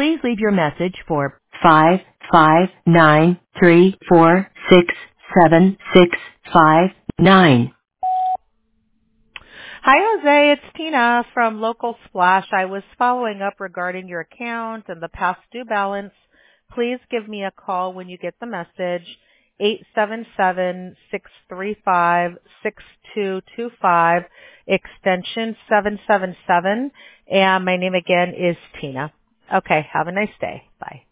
Please leave your message for 55934676659. Hi, Jose. It's Tina from Local Splash. I was following up regarding your account and the past due balance. Please give me a call when you get the message, 877-635-6225, extension 777. And my name again is Tina. Okay, have a nice day. Bye.